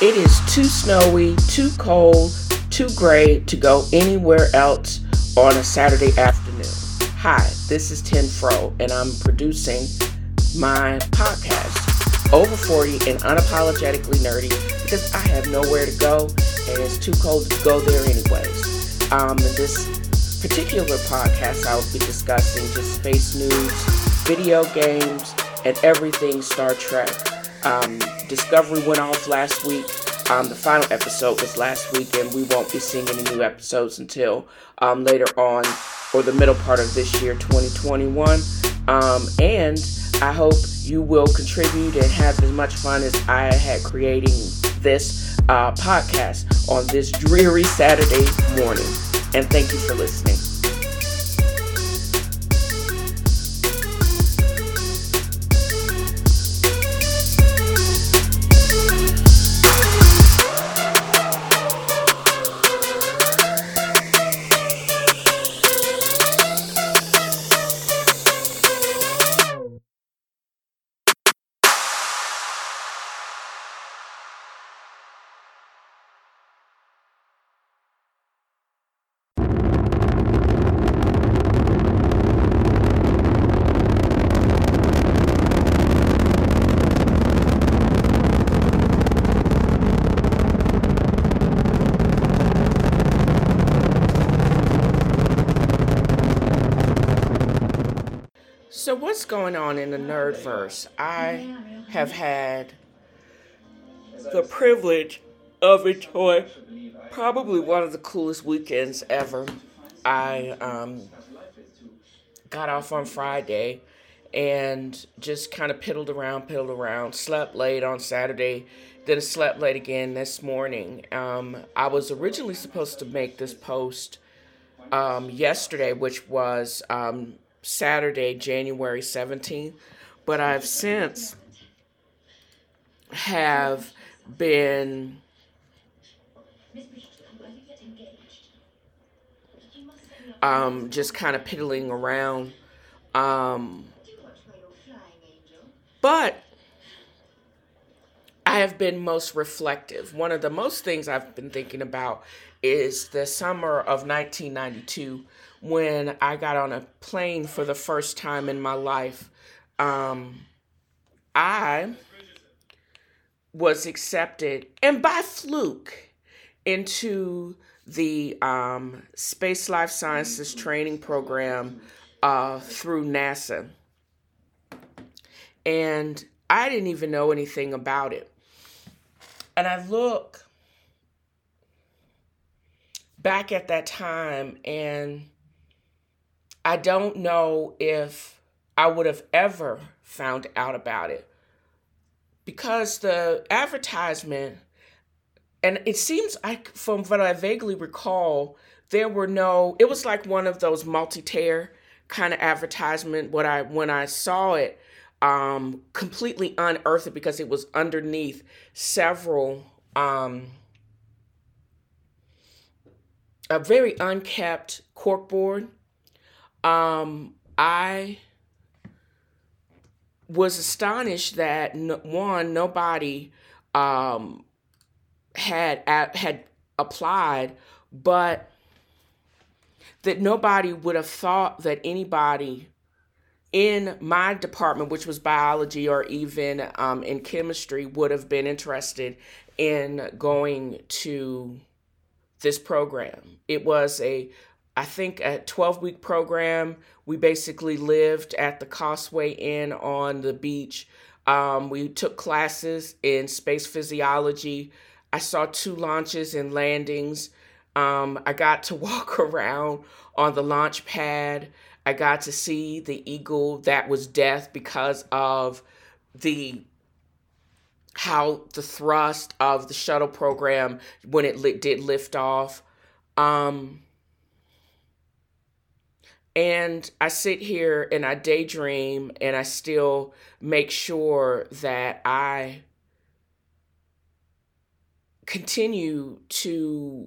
It is too snowy, too cold, too gray to go anywhere else on a Saturday afternoon. Hi, this is Ten Fro, and I'm producing my podcast, Over 40 and Unapologetically Nerdy, because I have nowhere to go, and it's too cold to go there anyways. In this particular podcast, I will be discussing just space news, video games, and everything Star Trek. Discovery went off last week. The final episode was last week, and we won't be seeing any new episodes until later on, or the middle part of this year, 2021. And I hope you will contribute and have as much fun as I had creating this podcast on this dreary Saturday morning. And thank you for listening. So what's going on in the Nerdverse? I have had the privilege of enjoying probably one of the coolest weekends ever. I got off on Friday and just kind of piddled around, slept late on Saturday, then slept late again this morning. I was originally supposed to make this post yesterday, which was Saturday, January 17th, but I've since have been just kind of piddling around. But I have been most reflective. One of the most things I've been thinking about is the summer of 1992 when I got on a plane for the first time in my life. I was accepted, and by fluke, into the Space Life Sciences training program through NASA. And I didn't even know anything about it. And I look back at that time, and I don't know if I would have ever found out about it, because the advertisement, and it seems like from what I vaguely recall, it was like one of those multi-tier kind of advertisement. When I saw it, completely unearthed it, because it was underneath several a very unkept corkboard. I was astonished that nobody had applied, but that nobody would have thought that anybody in my department, which was biology, or even in chemistry, would have been interested in going to this program. It was I think a 12-week program. We basically lived at the Causeway Inn on the beach. We took classes in space physiology. I saw 2 launches and landings. I got to walk around on the launch pad. I got to see the eagle that was death because of how the thrust of the shuttle program when it did lift off. And I sit here and I daydream, and I still make sure that I continue to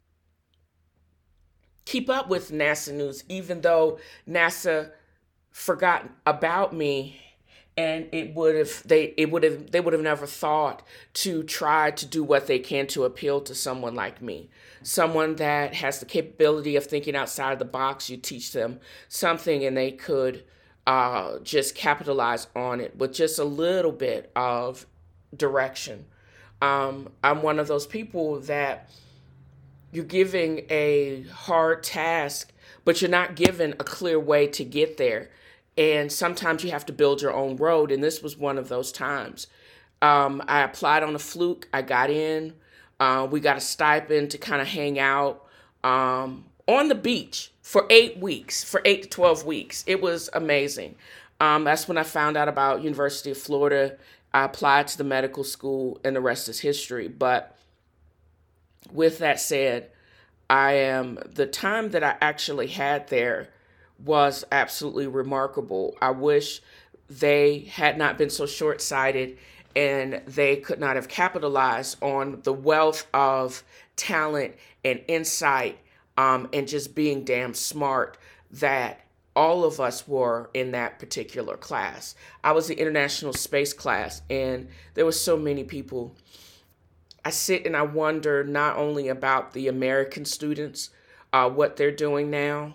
keep up with NASA news, even though NASA forgot about me and they would have never thought to try to do what they can to appeal to someone like me, someone that has the capability of thinking outside the box. You teach them something and they could just capitalize on it with just a little bit of direction. I'm one of those people that you're giving a hard task, but you're not given a clear way to get there. And sometimes you have to build your own road. And this was one of those times. I applied on a fluke. I got in. We got a stipend to kind of hang out on the beach for 8 weeks, for 8 to 12 weeks. It was amazing. That's when I found out about University of Florida. I applied to the medical school, and the rest is history. But with that said, the time that I actually had there was absolutely remarkable. I wish they had not been so short-sighted and they could not have capitalized on the wealth of talent and insight, and just being damn smart that all of us were in that particular class. I was the international space class, and there were so many people. I sit and I wonder not only about the American students, what they're doing now.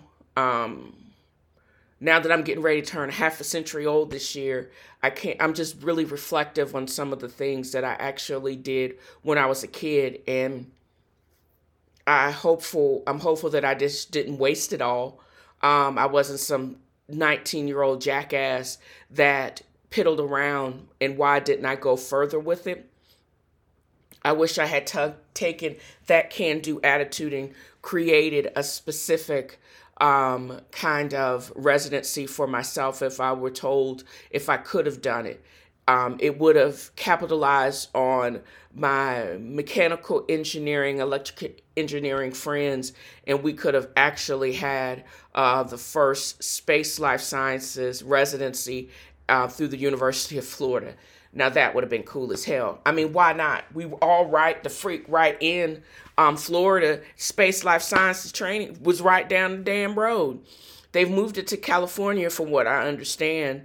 Now that I'm getting ready to turn half a century old this year, I'm just really reflective on some of the things that I actually did when I was a kid, and I'm hopeful that I just didn't waste it all. I wasn't some 19-year-old jackass that piddled around, and why didn't I go further with it? I wish I had taken that can-do attitude and created a specific kind of residency for myself if I were told if I could have done it. It would have capitalized on my mechanical engineering, electrical engineering friends, and we could have actually had the first space life sciences residency through the University of Florida. Now that would have been cool as hell. I mean, why not? We were all right, the freak right in Florida. Space life sciences training was right down the damn road. They've moved it to California from what I understand.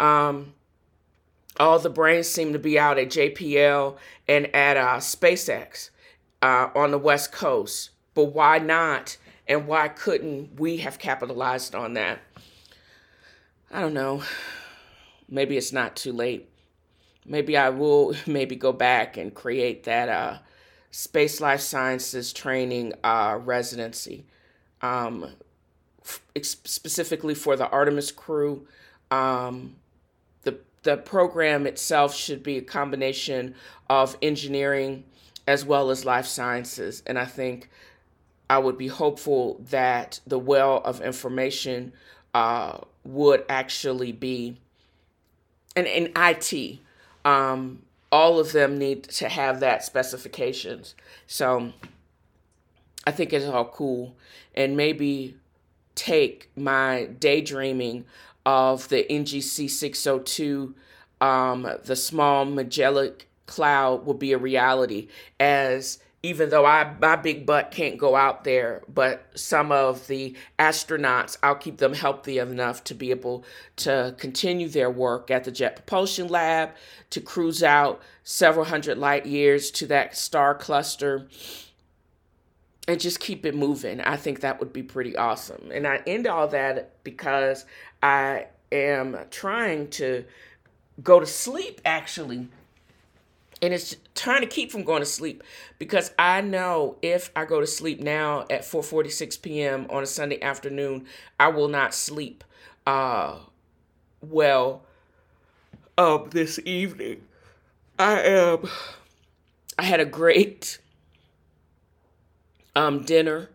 All the brains seem to be out at JPL and at SpaceX on the West Coast. But why not? And why couldn't we have capitalized on that? I don't know. Maybe it's not too late. Maybe I will go back and create that space life sciences training residency, specifically for the Artemis crew. The program itself should be a combination of engineering as well as life sciences. And I think I would be hopeful that the well of information would actually be, and in IT, all of them need to have that specifications. So I think it's all cool. And maybe take my daydreaming of the NGC 602, the small Magellanic Cloud will be a reality, as even though my big butt can't go out there, but some of the astronauts, I'll keep them healthy enough to be able to continue their work at the Jet Propulsion Lab, to cruise out several hundred light years to that star cluster, and just keep it moving. I think that would be pretty awesome. And I end all that because I am trying to go to sleep, actually. And it's trying to keep from going to sleep, because I know if I go to sleep now at 4:46 p.m. on a Sunday afternoon, I will not sleep well this evening. I had a great dinner.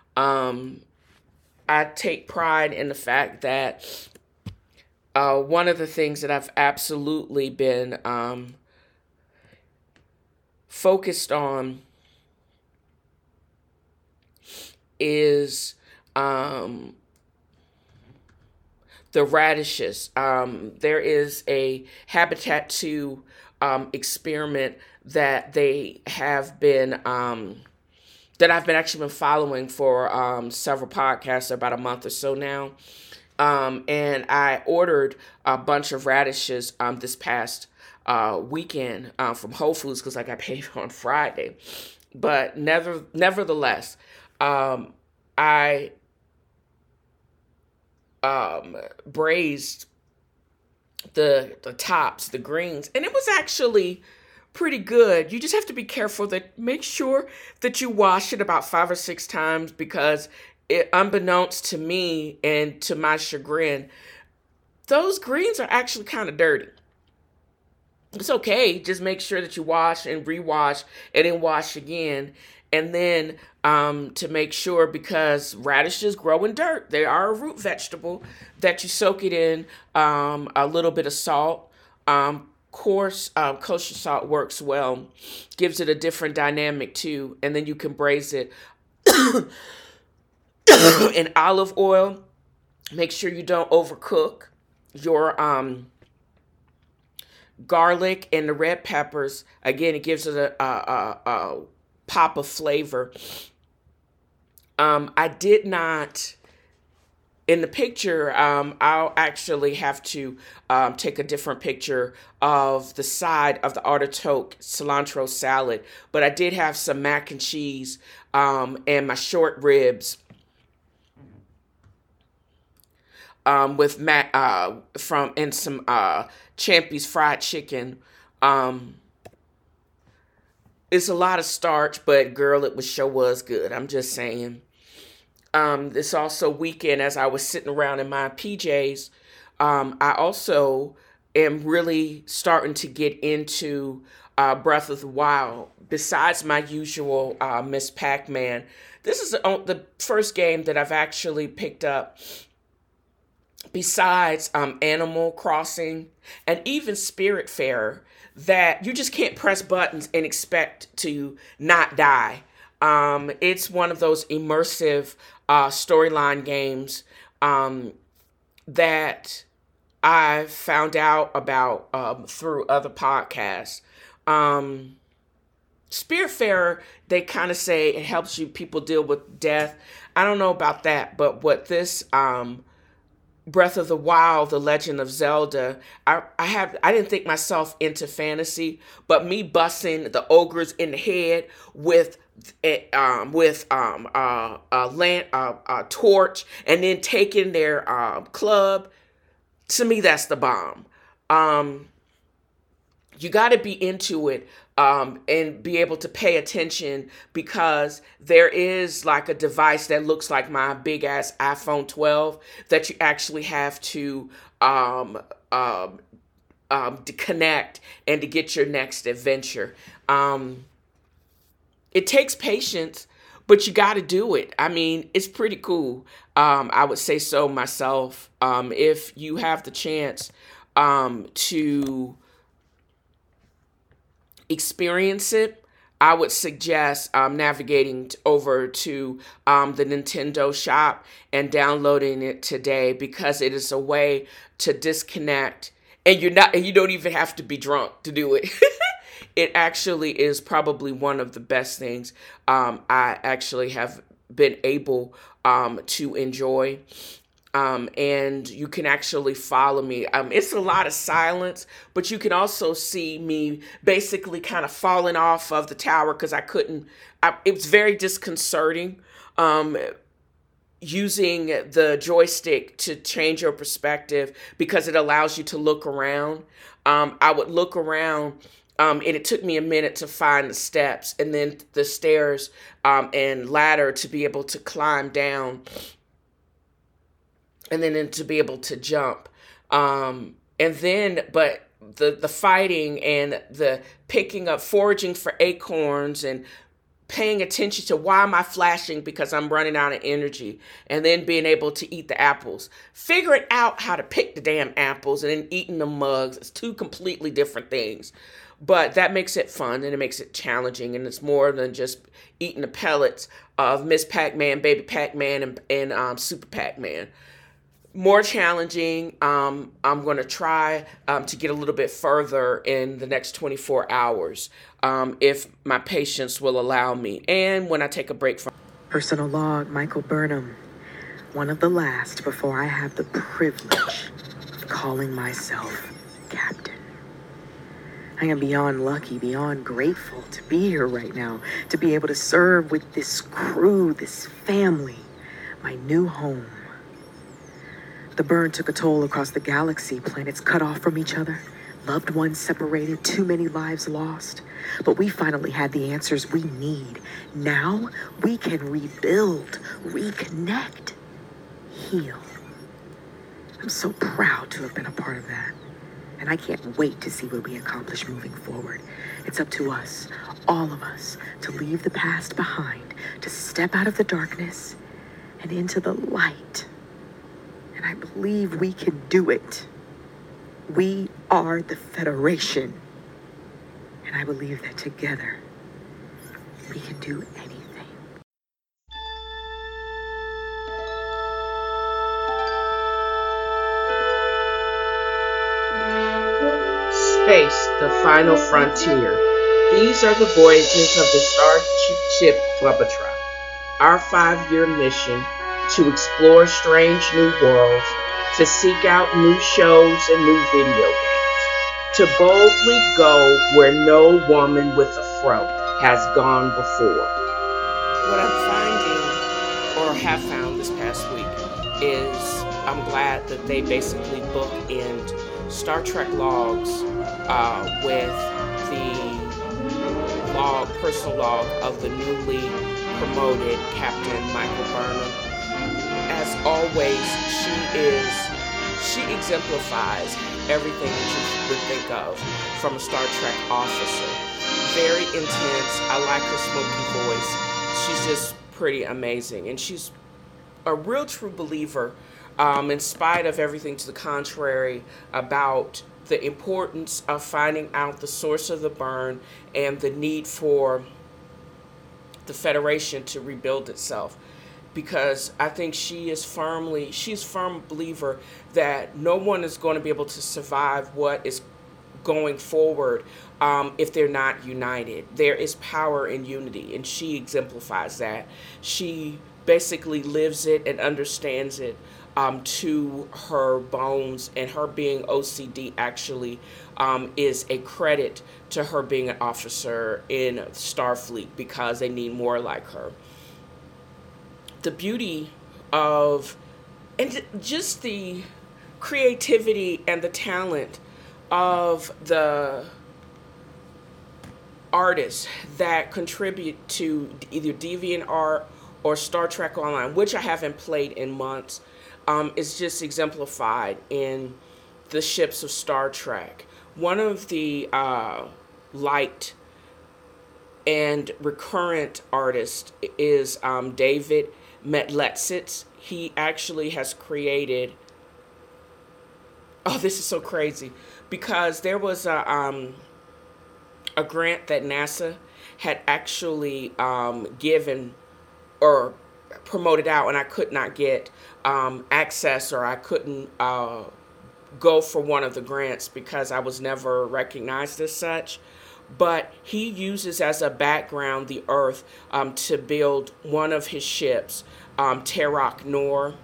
I take pride in the fact that one of the things that I've absolutely been focused on is the radishes. There is a Habitat 2 experiment that they have been that I've been actually been following for several podcasts, about a month or so now. And I ordered a bunch of radishes this past weekend from Whole Foods because I got paid on Friday. But nevertheless, I braised the tops, the greens, and it was actually pretty good. You just have to be careful that make sure that you wash it about 5 or 6 times because unbeknownst to me and to my chagrin, those greens are actually kind of dirty. It's okay. Just make sure that you wash and rewash and then wash again. And then to make sure, because radishes grow in dirt, they are a root vegetable, that you soak it in a little bit of salt. Coarse kosher salt works well, gives it a different dynamic too. And then you can braise it in olive oil. Make sure you don't overcook your garlic and the red peppers. Again, it gives it a pop of flavor. I did not, in the picture, I'll actually have to take a different picture of the side of the artichoke cilantro salad. But I did have some mac and cheese and my short ribs with from and some Champy's fried chicken. It's a lot of starch, but girl, it sure was good. I'm just saying. This also weekend, as I was sitting around in my PJs, I also am really starting to get into Breath of the Wild. Besides my usual Miss Pac-Man, this is the first game that I've actually picked up besides Animal Crossing and even Spiritfarer, that you just can't press buttons and expect to not die. It's one of those immersive storyline games that I found out about through other podcasts. Spiritfarer, they kind of say it helps people deal with death. I don't know about that, but what this Breath of the Wild, The Legend of Zelda, I didn't think myself into fantasy, but me busting the ogres in the head with a torch and then taking their club, to me that's the bomb. You got to be into it and be able to pay attention, because there is like a device that looks like my big ass iPhone 12 that you actually have to connect and to get your next adventure. It takes patience, but you got to do it. I mean, it's pretty cool. I would say so myself. If you have the chance to experience it, I would suggest navigating over to the Nintendo shop and downloading it today, because it is a way to disconnect, and you don't even have to be drunk to do it. It actually is probably one of the best things I actually have been able to enjoy. And you can actually follow me. It's a lot of silence, but you can also see me basically kind of falling off of the tower because it was very disconcerting using the joystick to change your perspective, because it allows you to look around. I would look around, and it took me a minute to find the steps and then the stairs and ladder to be able to climb down, and then to be able to jump. But the fighting and the picking up, foraging for acorns and paying attention to why am I flashing because I'm running out of energy, and then being able to eat the apples. Figuring out how to pick the damn apples and then eating the mugs. It's two completely different things. But that makes it fun, and it makes it challenging, and it's more than just eating the pellets of Miss Pac-Man, Baby Pac-Man, and Super Pac-Man. More challenging. I'm going to try to get a little bit further in the next 24 hours if my patience will allow me, and when I take a break from. Personal log, Michael Burnham. one of the last before I have the privilege of calling myself captain. I am beyond lucky, beyond grateful to be here right now, to be able to serve with this crew, this family, my new home. The burn took a toll across the galaxy, planets cut off from each other, loved ones separated, too many lives lost. But we finally had the answers we need. Now we can rebuild, reconnect, heal. I'm so proud to have been a part of that. And I can't wait to see what we accomplish moving forward. It's up to us, all of us, to leave the past behind, to step out of the darkness and into the light. And I believe we can do it. We are the Federation. And I believe that together, we can do anything. Space, the final frontier. These are the voyages of the starship Globetrot. Our 5-year mission to explore strange new worlds, to seek out new shows and new video games, to boldly go where no woman with a fro has gone before. What I'm finding, or have found this past week, is I'm glad that they basically bookend Star Trek logs with the personal log of the newly promoted Captain Michael Burnham. As always, she exemplifies everything that you would think of from a Star Trek officer. Very intense. I like her smoky voice. She's just pretty amazing, and she's a real true believer, in spite of everything to the contrary, about the importance of finding out the source of the burn and the need for the Federation to rebuild itself. Because I think she's a firm believer that no one is going to be able to survive what is going forward if they're not united. There is power in unity, and she exemplifies that. She basically lives it and understands it to her bones, and her being OCD actually is a credit to her being an officer in Starfleet, because they need more like her. The beauty of, and just the creativity and the talent of the artists that contribute to either DeviantArt or Star Trek Online, which I haven't played in months, is just exemplified in the ships of Star Trek. One of the light and recurrent artists is David Metletsitz. He actually has created, this is so crazy, because there was a grant that NASA had actually given or promoted out, and I could not get access, or I couldn't go for one of the grants because I was never recognized as such. But he uses as a background the Earth to build one of his ships, Terok Nor.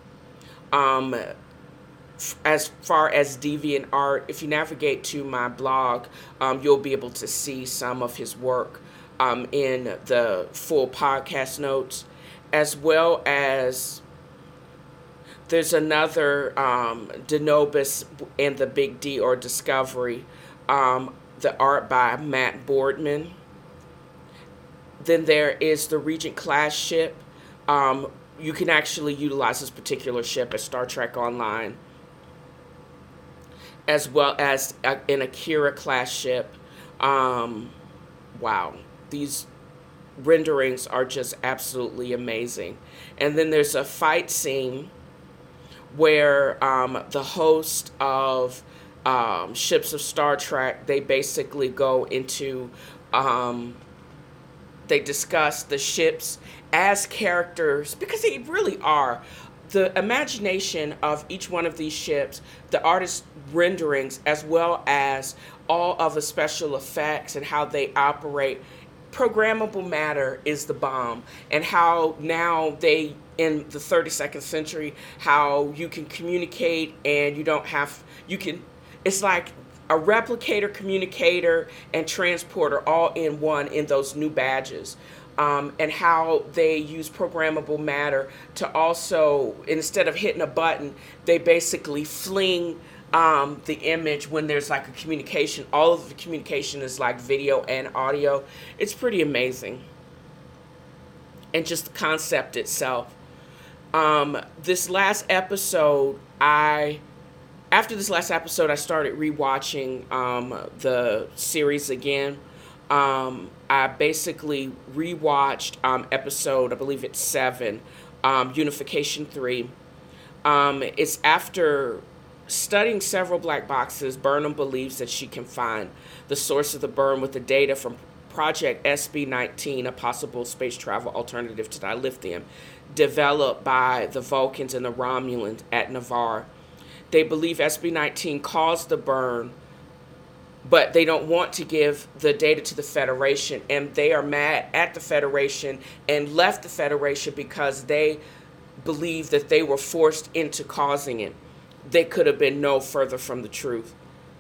As far as DeviantArt, if you navigate to my blog, you'll be able to see some of his work in the full podcast notes, as well as there's another Denobus and the Big D, or Discovery, the art by Matt Boardman. Then there is the Regent class ship. You can actually utilize this particular ship as Star Trek Online, as well as an Akira class ship. Wow, these renderings are just absolutely amazing. And then there's a fight scene where the host of ships of Star Trek, they basically go into, they discuss the ships as characters, because they really are. The imagination of each one of these ships, the artist renderings, as well as all of the special effects and how they operate. Programmable matter is the bomb, and how now they in the 32nd century, how you can communicate and it's like a replicator, communicator, and transporter all in one in those new badges. And how they use programmable matter to also, instead of hitting a button, they basically fling the image when there's like a communication. All of the communication is like video and audio. It's pretty amazing. And just the concept itself. This last episode, after this last episode, I started rewatching the series again. I basically rewatched episode, I believe it's 7, Unification 3. It's after studying several black boxes, Burnham believes that she can find the source of the burn with the data from Project SB-19, a possible space travel alternative to dilithium, developed by the Vulcans and the Romulans at Navarre. They believe SB-19 caused the burn, but they don't want to give the data to the Federation, and they are mad at the Federation and left the Federation because they believe that they were forced into causing it. They could have been no further from the truth.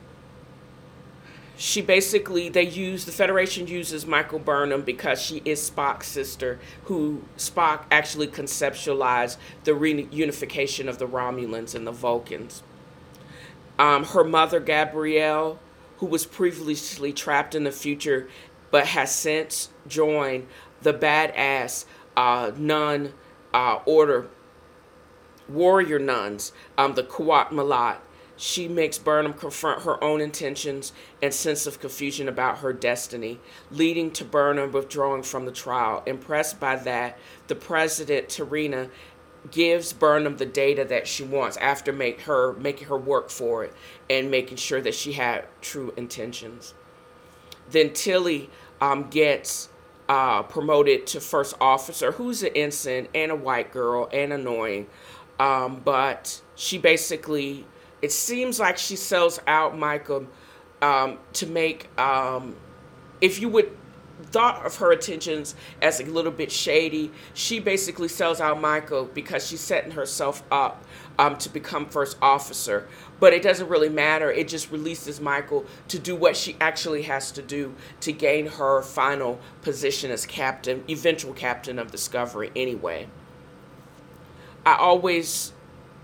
The Federation uses Michael Burnham because she is Spock's sister, who Spock actually conceptualized the reunification of the Romulans and the Vulcans. Her mother, Gabrielle, who was previously trapped in the future but has since joined the badass nun order, warrior nuns, the Qowat Milat. She makes Burnham confront her own intentions and sense of confusion about her destiny, leading to Burnham withdrawing from the trial. Impressed by that, the president, T'Rina, gives Burnham the data that she wants after making her work for it and making sure that she had true intentions. Then Tilly gets promoted to first officer, who's an ensign and a white girl and annoying. But she basically, it seems like she sells out Michael to make, if you would thought of her intentions as a little bit shady, she basically sells out Michael because she's setting herself up to become first officer. But it doesn't really matter. It just releases Michael to do what she actually has to do to gain her final position as captain, eventual captain of Discovery anyway. I always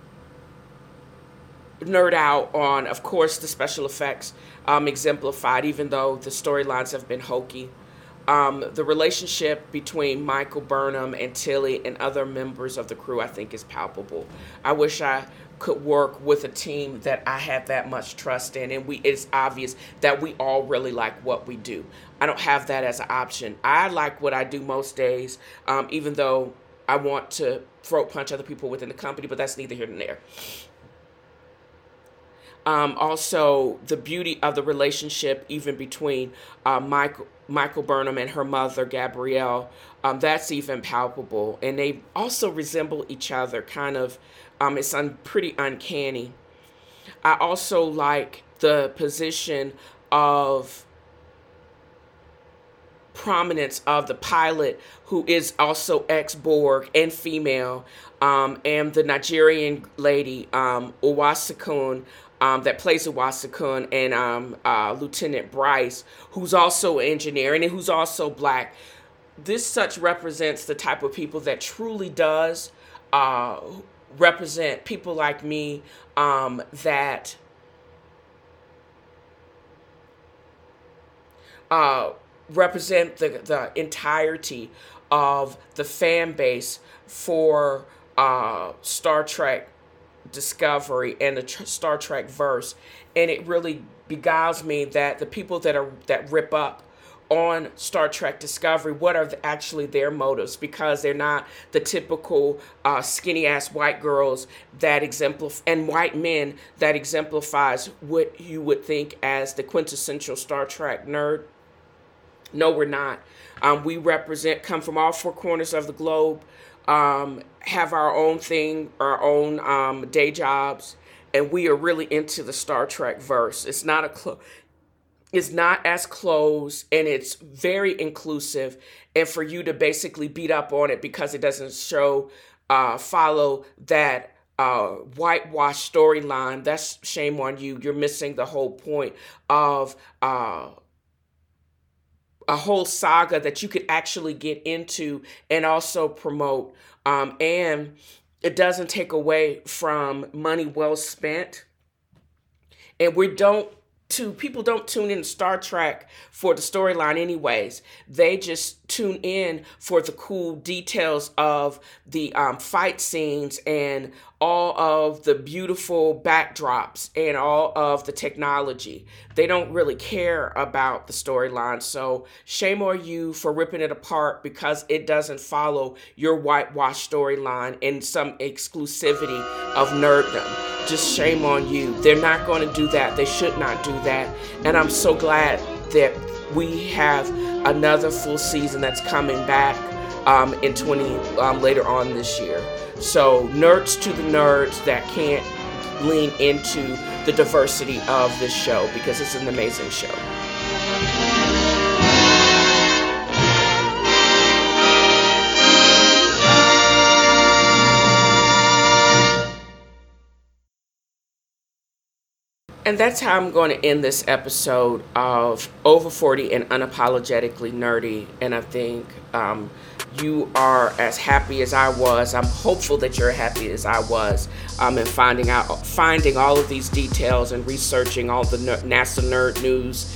nerd out on, of course, the special effects exemplified, even though the storylines have been hokey. The relationship between Michael Burnham and Tilly and other members of the crew, I think, is palpable. I wish I could work with a team that I had that much trust in, and it's obvious that we all really like what we do. I don't have that as an option. I like what I do most days, even though I want to throat punch other people within the company, but that's neither here nor there. Also, the beauty of the relationship, even between Michael Burnham and her mother, Gabrielle, that's even palpable. And they also resemble each other, kind of. It's pretty uncanny. I also like the position of prominence of the pilot, who is also ex-Borg and female, and the Nigerian lady, Owasakun, that plays Owasakun, and Lieutenant Bryce, who's also an engineer and who's also black. This such represents the type of people that truly does represent people like me, that represent the entirety of the fan base for Star Trek Discovery and the Star Trek verse. And it really beguiles me that the people that rip up on Star Trek Discovery, what are actually their motives? Because they're not the typical skinny ass white girls that and white men that exemplifies what you would think as the quintessential Star Trek nerd. No, we're not. We come from all four corners of the globe, have our own thing, our own day jobs, and we are really into the Star Trek verse. It's not as closed, and it's very inclusive. And for you to basically beat up on it because it doesn't show follow that whitewash storyline, that's shame on you. You're missing the whole point of a whole saga that you could actually get into and also promote. And it doesn't take away from money well spent. And people don't tune in to Star Trek for the storyline anyways. They just tune in for the cool details of the fight scenes and all of the beautiful backdrops and all of the technology. They don't really care about the storyline. So shame on you for ripping it apart because it doesn't follow your whitewash storyline and some exclusivity of nerddom. Just shame on you. They're not going to do that. They should not do that. And I'm so glad that we have another full season that's coming back in later on this year. So nerds to the nerds that can't lean into the diversity of this show because it's an amazing show. And that's how I'm going to end this episode of Over 40 and Unapologetically Nerdy. And I think you are as happy as I was. I'm hopeful that you're happy as I was in finding all of these details and researching all the NASA nerd news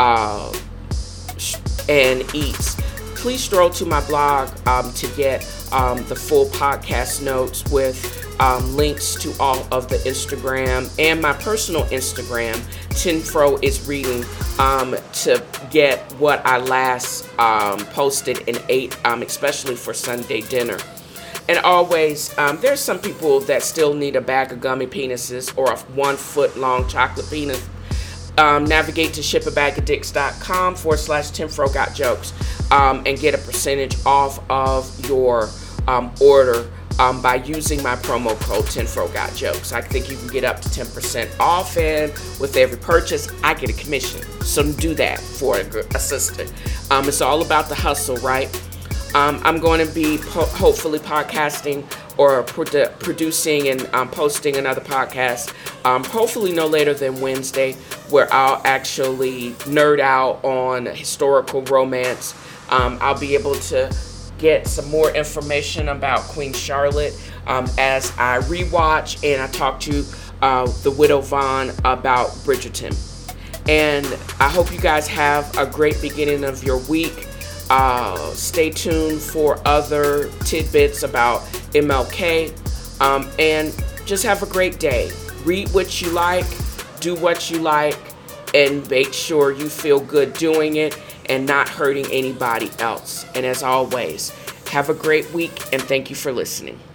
and eats. Please stroll to my blog to get the full podcast notes with links to all of the Instagram and my personal Instagram, Tinfro is reading, to get what I last posted and ate, especially for Sunday dinner. And always, there's some people that still need a bag of gummy penises or a 1 foot long chocolate penis. Navigate to shipabagadicks.com/Tinfro got jokes and get a percentage off of your order by using my promo code Tinfro got jokes. I think you can get up to 10% off, and with every purchase, I get a commission. So do that for a sister. It's all about the hustle, right? I'm going to be hopefully podcasting or producing and posting another podcast, hopefully no later than Wednesday, where I'll actually nerd out on historical romance. I'll be able to get some more information about Queen Charlotte as I rewatch and I talk to the Widow Vaughn about Bridgerton. And I hope you guys have a great beginning of your week. Stay tuned for other tidbits about MLK, and just have a great day. Read what you like, do what you like, and make sure you feel good doing it and not hurting anybody else. And as always, have a great week and thank you for listening.